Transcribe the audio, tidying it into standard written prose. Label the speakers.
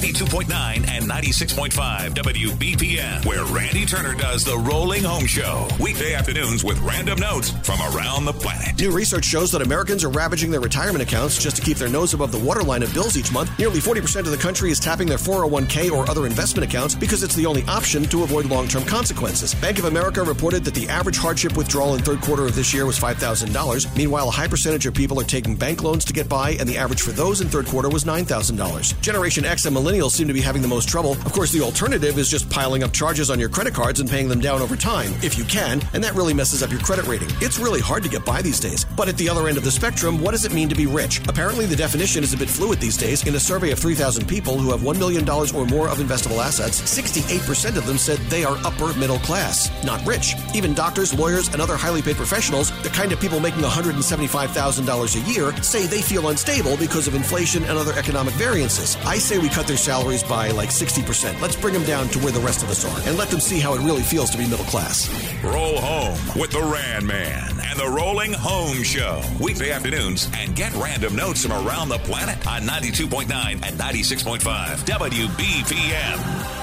Speaker 1: 92.9 and 96.5 WBPM, where Randy Turner does the Rolling Home Show. Weekday afternoons with random notes from around the planet.
Speaker 2: New research shows that Americans are ravaging their retirement accounts just to keep their nose above the waterline of bills each month. Nearly 40% of the country is tapping their 401k or other investment accounts because it's the only option to avoid long-term consequences. Bank of America reported that the average hardship withdrawal in third quarter of this year was $5,000. Meanwhile, a high percentage of people are taking bank loans to get by, and the average for those in third quarter was $9,000. Generation X and millennials seem to be having the most trouble. Of course, the alternative is just piling up charges on your credit cards and paying them down over time, if you can, and that really messes up your credit rating. It's really hard to get by these days. But at the other end of the spectrum, what does it mean to be rich? Apparently, the definition is a bit fluid these days. In a survey of 3,000 people who have $1 million or more of investable assets, 68% of them said they are upper middle class, not rich. Even doctors, lawyers, and other highly paid professionals, the kind of people making $175,000 a year, say they feel unstable because of inflation and other economic variances. I say we cut their salaries by like 60%. Let's bring them down to where the rest of us are and let them see how it really feels to be middle class.
Speaker 1: Roll home with the Rand Man and the Rolling Home Show. Weekday afternoons, and get random notes from around the planet on 92.9 and 96.5 WBPM.